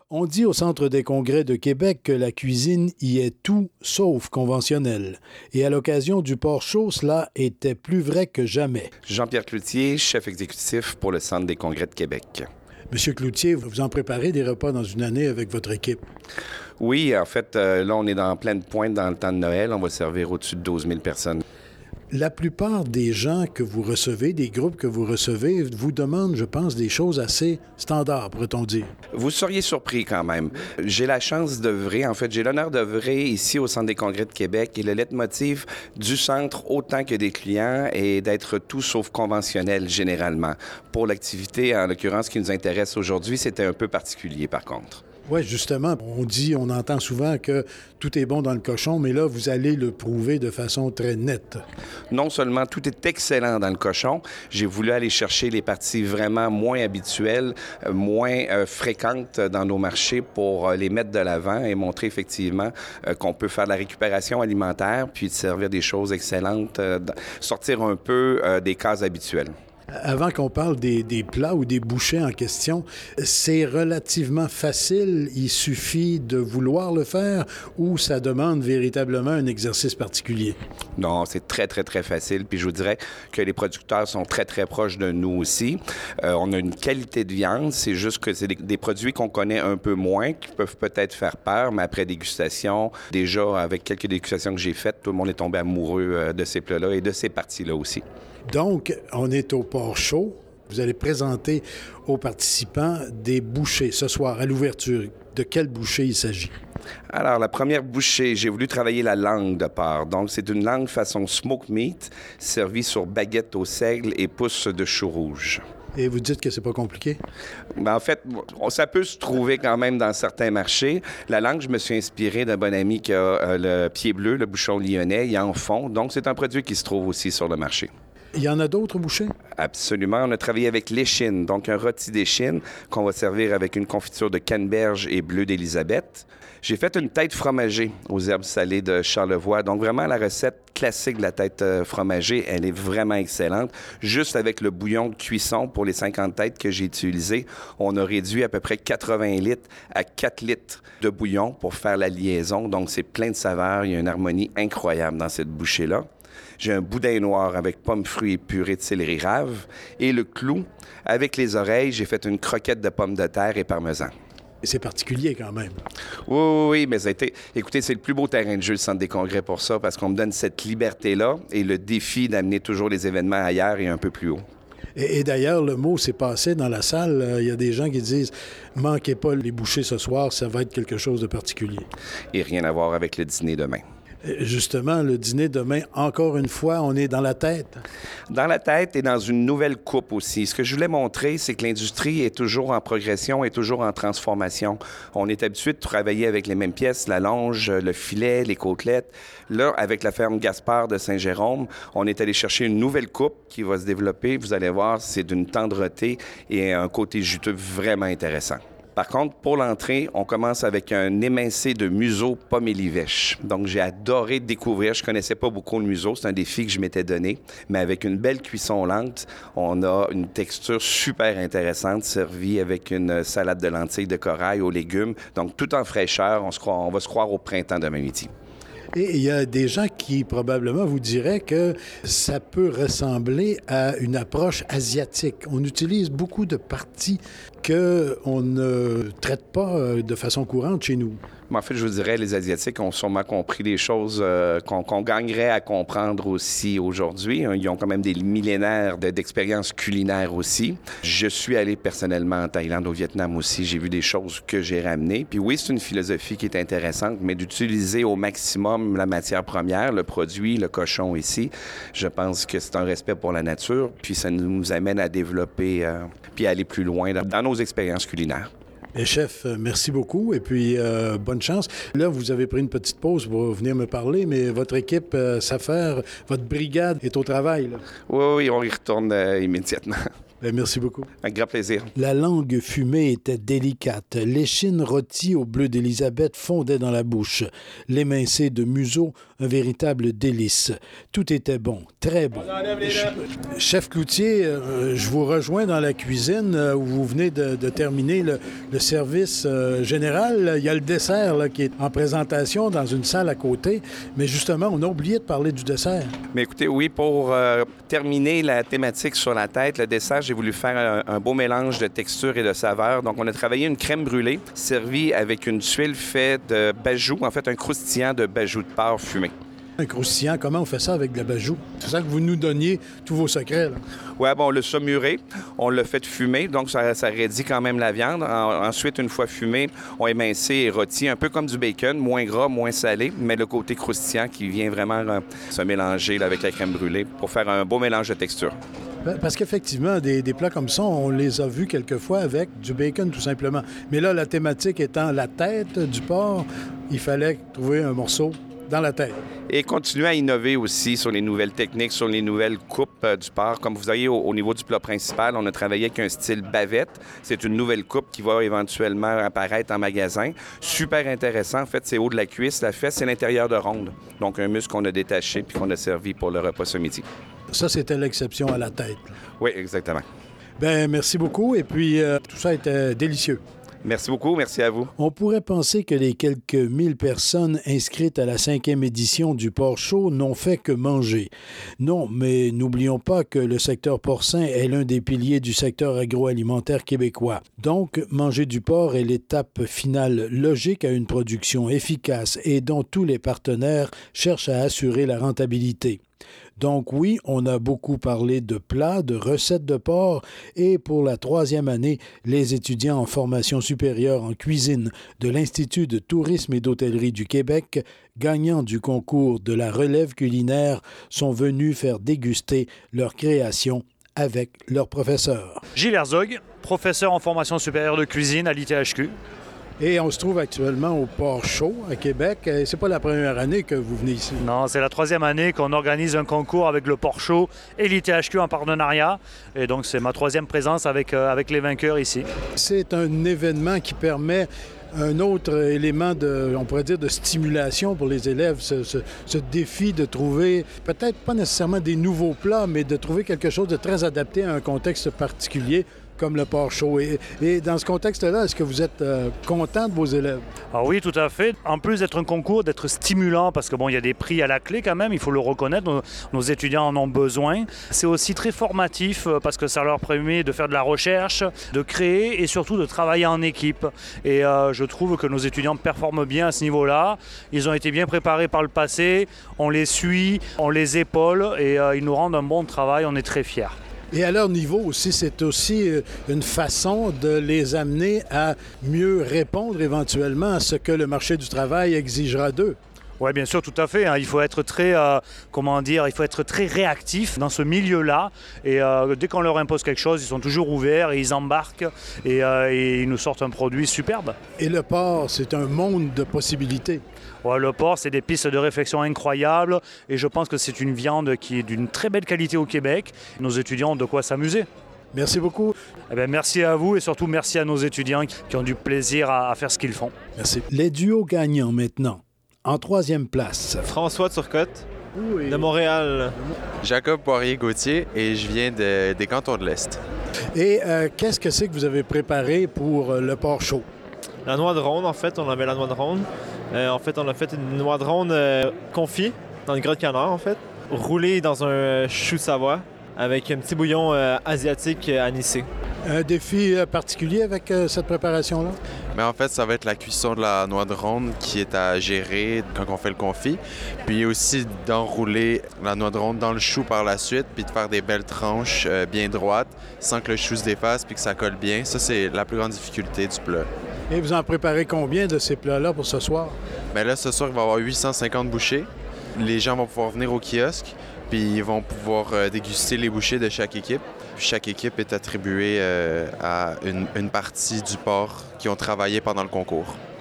On dit au Centre des congrès de Québec que la cuisine y est tout sauf conventionnelle. Et à l'occasion du porc chaud, cela était plus vrai que jamais. Jean-Pierre Cloutier, chef exécutif pour le Centre des congrès de Québec. Monsieur Cloutier, vous en préparez des repas dans une année avec votre équipe? Oui, en fait, là, on est en pleine pointe dans le temps de Noël. On va servir au-dessus de 12 000 personnes. La plupart des gens que vous recevez, des groupes que vous recevez, vous demandent, je pense, des choses assez standards, pourrait-on dire. Vous seriez surpris quand même. J'ai la chance d'œuvrer, en fait, j'ai l'honneur d'œuvrer ici au Centre des congrès de Québec et le leitmotiv du centre, autant que des clients, est d'être tout sauf conventionnel généralement. Pour l'activité, en l'occurrence, qui nous intéresse aujourd'hui, c'était un peu particulier par contre. Oui, justement, on entend souvent que tout est bon dans le cochon, mais là, vous allez le prouver de façon très nette. Non seulement tout est excellent dans le cochon, j'ai voulu aller chercher les parties vraiment moins habituelles, moins fréquentes dans nos marchés pour les mettre de l'avant et montrer effectivement qu'on peut faire de la récupération alimentaire puis servir des choses excellentes, sortir un peu des cases habituelles. Avant qu'on parle des plats ou des bouchées en question, c'est relativement facile. Il suffit de vouloir le faire ou ça demande véritablement un exercice particulier? Non, c'est très, très, très facile. Puis je vous dirais que les producteurs sont très, très proches de nous aussi. On a une qualité de viande. C'est juste que c'est des produits qu'on connaît un peu moins, qui peuvent peut-être faire peur, mais après dégustation, déjà avec quelques dégustations que j'ai faites, tout le monde est tombé amoureux de ces plats-là et de ces parties-là aussi. Donc, on est au porc chaud. Vous allez présenter aux participants des bouchées ce soir à l'ouverture. De quelle bouchée il s'agit? Alors, la première bouchée, j'ai voulu travailler la langue de porc. Donc, c'est une langue façon smoke meat, servie sur baguette au seigle et pousse de chou rouge. Et vous dites que c'est pas compliqué? En fait, ça peut se trouver quand même dans certains marchés. La langue, je me suis inspiré d'un bon ami qui a le pied bleu, le bouchon lyonnais. Il en fond. Donc, c'est un produit qui se trouve aussi sur le marché. Il y en a d'autres bouchées? Absolument. On a travaillé avec l'échine, donc un rôti d'échine qu'on va servir avec une confiture de canneberge et bleu d'Élisabeth. J'ai fait une tête fromagée aux herbes salées de Charlevoix. Donc vraiment, la recette classique de la tête fromagée, elle est vraiment excellente. Juste avec le bouillon de cuisson pour les 50 têtes que j'ai utilisé, on a réduit à peu près 80 litres à 4 litres de bouillon pour faire la liaison. Donc c'est plein de saveurs. Il y a une harmonie incroyable dans cette bouchée-là. J'ai un boudin noir avec pommes, fruits et purée de céleri rave. Et le clou, avec les oreilles, j'ai fait une croquette de pommes de terre et parmesan. C'est particulier quand même. Oui, mais ça a été... Écoutez, c'est le plus beau terrain de jeu, le Centre des congrès, pour ça, parce qu'on me donne cette liberté-là et le défi d'amener toujours les événements ailleurs et un peu plus haut. Et d'ailleurs, le mot s'est passé dans la salle. Il y a des gens qui disent « Manquez pas les bouchées ce soir, ça va être quelque chose de particulier. » Et rien à voir avec le dîner demain. Justement, le dîner demain, encore une fois, on est dans la tête. Dans la tête et dans une nouvelle coupe aussi. Ce que je voulais montrer, c'est que l'industrie est toujours en progression, est toujours en transformation. On est habitué de travailler avec les mêmes pièces, la longe, le filet, les côtelettes. Là, avec la ferme Gaspard de Saint-Jérôme, on est allé chercher une nouvelle coupe qui va se développer. Vous allez voir, c'est d'une tendreté et un côté juteux vraiment intéressant. Par contre, pour l'entrée, on commence avec un émincé de museau pomme et livèche. Donc, j'ai adoré découvrir. Je connaissais pas beaucoup le museau. C'est un défi que je m'étais donné. Mais avec une belle cuisson lente, on a une texture super intéressante, servie avec une salade de lentilles de corail aux légumes. Donc, tout en fraîcheur. On va se croire au printemps demain midi. Et il y a des gens qui probablement vous diraient que ça peut ressembler à une approche asiatique. On utilise beaucoup de parties qu'on ne traite pas de façon courante chez nous. Mais en fait, je vous dirais, les Asiatiques ont sûrement compris des choses qu'on gagnerait à comprendre aussi aujourd'hui. Ils ont quand même des millénaires d'expérience culinaire aussi. Je suis allé personnellement en Thaïlande, au Vietnam aussi. J'ai vu des choses que j'ai ramenées. Puis oui, c'est une philosophie qui est intéressante, mais d'utiliser au maximum la matière première, le produit, le cochon ici, je pense que c'est un respect pour la nature. Puis ça nous amène à développer, puis à aller plus loin dans nos expériences culinaires. Et chef, merci beaucoup et puis bonne chance. Là, vous avez pris une petite pause pour venir me parler, mais votre équipe s'affaire, votre brigade est au travail. Là. Oui, on y retourne immédiatement. Bien, merci beaucoup. Un grand plaisir. La langue fumée était délicate. L'échine rôtie au bleu d'Élisabeth fondait dans la bouche. L'émincé de museau, un véritable délice. Tout était bon, très bon. Chef Cloutier, je vous rejoins dans la cuisine où vous venez de terminer le service général. Il y a le dessert là, qui est en présentation dans une salle à côté. Mais justement, on a oublié de parler du dessert. Mais écoutez, oui, pour terminer la thématique sur la tête, le dessert, j'ai voulu faire un beau mélange de texture et de saveur. Donc, on a travaillé une crème brûlée servie avec une tuile faite de bajou, en fait, un croustillant de bajou de porc fumé. Un croustillant, comment on fait ça avec de la bajou? C'est ça que vous nous donniez tous vos secrets, là. Oui, bon, on l'a saumuré, on l'a fait fumer, donc ça raidit quand même la viande. Ensuite, une fois fumé, on émincé et rôti, un peu comme du bacon, moins gras, moins salé, mais le côté croustillant qui vient vraiment se mélanger là, avec la crème brûlée pour faire un beau mélange de texture. Parce qu'effectivement, des plats comme ça, on les a vus quelquefois avec du bacon, tout simplement. Mais là, la thématique étant la tête du porc, il fallait trouver un morceau dans la tête. Et continuer à innover aussi sur les nouvelles techniques, sur les nouvelles coupes du porc. Comme vous voyez, au niveau du plat principal, on a travaillé avec un style bavette. C'est une nouvelle coupe qui va éventuellement apparaître en magasin. Super intéressant. En fait, c'est haut de la cuisse, la fesse, c'est l'intérieur de ronde. Donc, un muscle qu'on a détaché puis qu'on a servi pour le repas ce midi. Ça, c'était l'exception à la tête. Oui, exactement. Bien, merci beaucoup. Et puis, tout ça était délicieux. Merci beaucoup. Merci à vous. On pourrait penser que les quelques 1000 personnes inscrites à la 5e édition du Porc Show n'ont fait que manger. Non, mais n'oublions pas que le secteur porcin est l'un des piliers du secteur agroalimentaire québécois. Donc, manger du porc est l'étape finale logique à une production efficace et dont tous les partenaires cherchent à assurer la rentabilité. Donc oui, on a beaucoup parlé de plats, de recettes de porc et pour la 3e année, les étudiants en formation supérieure en cuisine de l'Institut de tourisme et d'hôtellerie du Québec, gagnants du concours de la relève culinaire, sont venus faire déguster leur création avec leurs professeurs. Gilles Herzog, professeur en formation supérieure de cuisine à l'ITHQ. Et on se trouve actuellement au Porc Show à Québec. C'est pas la première année que vous venez ici. Non, c'est la 3e année qu'on organise un concours avec le Porc Show et l'ITHQ en partenariat. Et donc, c'est ma 3e présence avec les vainqueurs ici. C'est un événement qui permet un autre élément on pourrait dire, de stimulation pour les élèves, ce défi de trouver, peut-être pas nécessairement des nouveaux plats, mais de trouver quelque chose de très adapté à un contexte particulier, comme le Porc Show. Et dans ce contexte-là, est-ce que vous êtes content de vos élèves? Ah oui, tout à fait. En plus d'être un concours, d'être stimulant, parce que bon, il y a des prix à la clé quand même, il faut le reconnaître, nos étudiants en ont besoin. C'est aussi très formatif parce que ça leur permet de faire de la recherche, de créer et surtout de travailler en équipe. Et je trouve que nos étudiants performent bien à ce niveau-là. Ils ont été bien préparés par le passé, on les suit, on les épaule et ils nous rendent un bon travail, on est très fiers. Et à leur niveau aussi, c'est aussi une façon de les amener à mieux répondre éventuellement à ce que le marché du travail exigera d'eux. Oui, bien sûr, tout à fait. Il faut être très, il faut être très réactif dans ce milieu-là. Et dès qu'on leur impose quelque chose, ils sont toujours ouverts et ils embarquent et ils nous sortent un produit superbe. Et le porc, c'est un monde de possibilités. Ouais, le porc, c'est des pistes de réflexion incroyables et je pense que c'est une viande qui est d'une très belle qualité au Québec. Nos étudiants ont de quoi s'amuser. Merci beaucoup. Eh bien, merci à vous et surtout merci à nos étudiants qui ont du plaisir à faire ce qu'ils font. Merci. Les duos gagnants maintenant. En 3e place, François Turcotte, de Montréal. Jacob Poirier-Gauthier et je viens des cantons de l'Est. Et qu'est-ce que c'est que vous avez préparé pour le Porc Show? La noix de ronde, en fait, on avait la noix de ronde. En fait, on a fait une noix de ronde confit dans le gras de canard, en fait, roulée dans un chou Savoie avec un petit bouillon asiatique anisé. Un défi particulier avec cette préparation-là? Mais en fait, ça va être la cuisson de la noix de ronde qui est à gérer quand on fait le confit. Puis aussi d'enrouler la noix de ronde dans le chou par la suite, puis de faire des belles tranches bien droites sans que le chou se défasse puis que ça colle bien. Ça, c'est la plus grande difficulté du plat. Et vous en préparez combien de ces plats-là pour ce soir? Bien là, ce soir, il va y avoir 850 bouchées. Les gens vont pouvoir venir au kiosque, puis ils vont pouvoir déguster les bouchées de chaque équipe. Chaque équipe est attribuée à une partie du porc qui ont travaillé pendant le concours.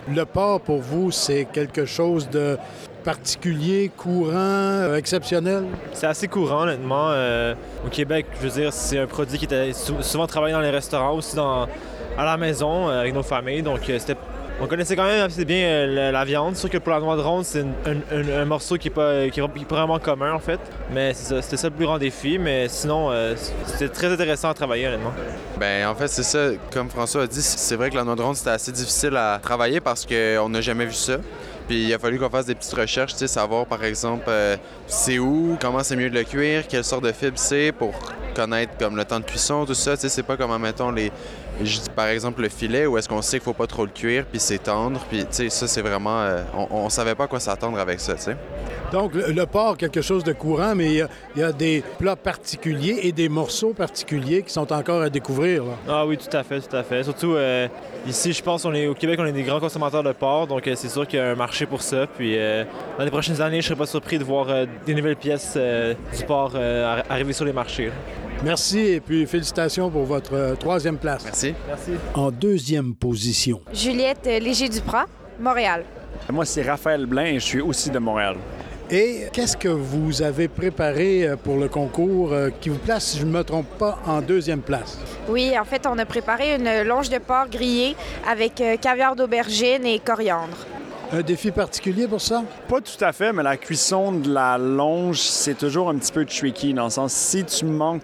Le porc, pour vous, c'est quelque chose de particulier, courant, exceptionnel? C'est assez courant, honnêtement. Au Québec, je veux dire, c'est un produit qui était souvent travaillé dans les restaurants, aussi à la maison, avec nos familles. Donc, on connaissait quand même assez bien la viande. C'est sûr que pour la noix de ronde, c'est un morceau qui est pas vraiment commun, en fait. Mais c'était ça le plus grand défi. Mais sinon, c'était très intéressant à travailler, honnêtement. Ben en fait, c'est ça. Comme François a dit, c'est vrai que la noix de ronde, c'était assez difficile à travailler parce qu'on n'a jamais vu ça. Puis il a fallu qu'on fasse des petites recherches, tu sais, savoir par exemple c'est où, comment c'est mieux de le cuire, quelle sorte de fibre c'est pour connaître comme le temps de cuisson, tout ça. Tu sais, c'est pas comme, mettons, par exemple le filet où est-ce qu'on sait qu'il faut pas trop le cuire, puis c'est tendre, puis tu sais, ça c'est vraiment... on savait pas à quoi s'attendre avec ça, tu sais. Donc, le porc, quelque chose de courant, mais il y a des plats particuliers et des morceaux particuliers qui sont encore à découvrir, là. Ah oui, tout à fait, tout à fait. Surtout, ici, je pense, au Québec, on est des grands consommateurs de porc, donc c'est sûr qu'il y a un marché pour ça. Puis, dans les prochaines années, je serais pas surpris de voir des nouvelles pièces du porc arriver sur les marchés. Merci et puis félicitations pour votre troisième place. Merci. Merci. En deuxième position, Juliette Léger-Duprat, Montréal. Moi, c'est Raphaël Blain et je suis aussi de Montréal. et qu'est-ce que vous avez préparé pour le concours qui vous place, si je ne me trompe pas, en deuxième place? Oui, en fait, on a préparé une longe de porc grillée avec caviar d'aubergine et coriandre. Un défi particulier pour ça? Pas tout à fait, mais la cuisson de la longe, c'est toujours un petit peu tricky, dans le sens, si tu manques,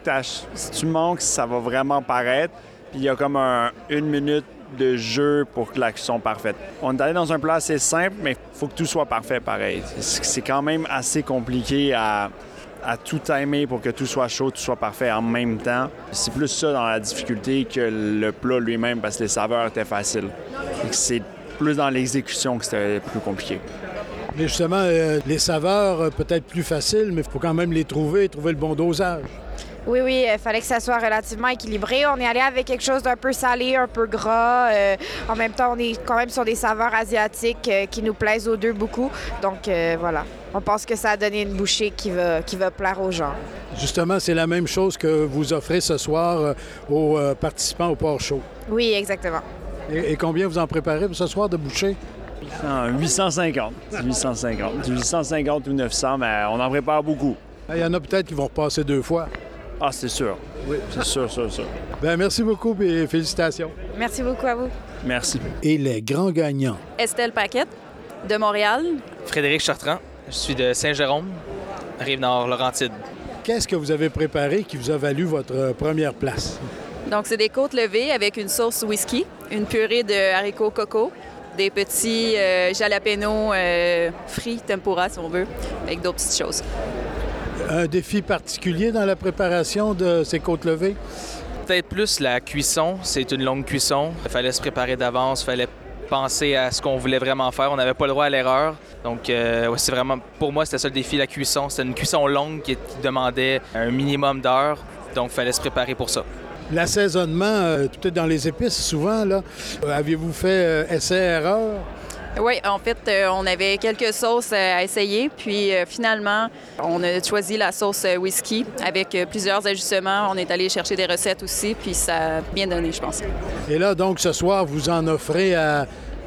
ça va vraiment paraître. Puis il y a comme une minute de jeu pour que la cuisson soit parfaite. On est allé dans un plat assez simple, mais il faut que tout soit parfait pareil. C'est quand même assez compliqué à tout timer pour que tout soit chaud, tout soit parfait en même temps. C'est plus ça dans la difficulté que le plat lui-même, parce que les saveurs étaient faciles. C'est plus dans l'exécution que c'était plus compliqué. Mais justement, les saveurs, peut-être plus faciles, mais il faut quand même les trouver le bon dosage. Oui, il fallait que ça soit relativement équilibré. On est allé avec quelque chose d'un peu salé, un peu gras. En même temps, on est quand même sur des saveurs asiatiques qui nous plaisent aux deux beaucoup. Donc, voilà. On pense que ça a donné une bouchée qui va plaire aux gens. Justement, c'est la même chose que vous offrez ce soir aux participants au Porc Show. Oui, exactement. Et combien vous en préparez pour ce soir de bouchées? 850. 850 ou 900, mais on en prépare beaucoup. Il y en a peut-être qui vont repasser 2 fois. Ah, c'est sûr. Oui. C'est sûr. Bien, merci beaucoup et félicitations. Merci beaucoup à vous. Merci. Et les grands gagnants. Estelle Paquette, de Montréal. Frédéric Chartrand, je suis de Saint-Jérôme, Rive-Nord-Laurentide. Qu'est-ce que vous avez préparé qui vous a valu votre première place? Donc, c'est des côtes levées avec une sauce whisky, une purée de haricots coco, des petits jalapenos frits tempura, si on veut, avec d'autres petites choses. Un défi particulier dans la préparation de ces côtes levées? Peut-être plus la cuisson. C'est une longue cuisson. Il fallait se préparer d'avance, il fallait penser à ce qu'on voulait vraiment faire. On n'avait pas le droit à l'erreur. Donc, c'est vraiment, pour moi, c'était ça le défi, la cuisson. C'était une cuisson longue qui demandait un minimum d'heures. Donc, il fallait se préparer pour ça. L'assaisonnement, tout est dans les épices souvent, là. Aviez-vous fait essai-erreur? Oui, en fait, on avait quelques sauces à essayer. Puis, finalement, on a choisi la sauce whisky avec plusieurs ajustements. On est allé chercher des recettes aussi, puis ça a bien donné, je pense. Et là, donc, ce soir, vous en offrez à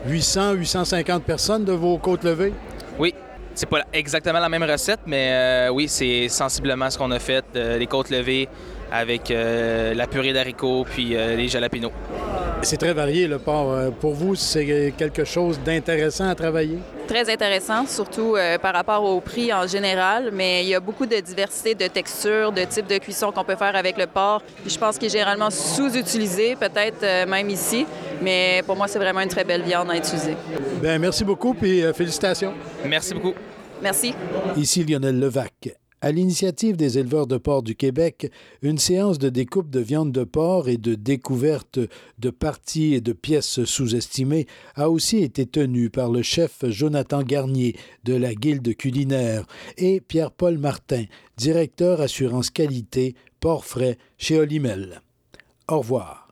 850 personnes de vos côtes levées? Oui. C'est pas exactement la même recette, mais oui, c'est sensiblement ce qu'on a fait, les côtes levées avec la purée d'haricots puis les jalapenos. C'est très varié, le porc. Pour vous, c'est quelque chose d'intéressant à travailler? Très intéressant, surtout par rapport au prix en général, mais il y a beaucoup de diversité de textures, de types de cuisson qu'on peut faire avec le porc. Puis je pense qu'il est généralement sous-utilisé, peut-être même ici, mais pour moi, c'est vraiment une très belle viande à utiliser. Bien, merci beaucoup, puis félicitations. Merci beaucoup. Merci. Ici Lionel Levac. À l'initiative des éleveurs de porc du Québec, une séance de découpe de viande de porc et de découverte de parties et de pièces sous-estimées a aussi été tenue par le chef Jonathan Garnier de la Guilde culinaire et Pierre-Paul Martin, directeur assurance qualité porc frais chez Olimel. Au revoir.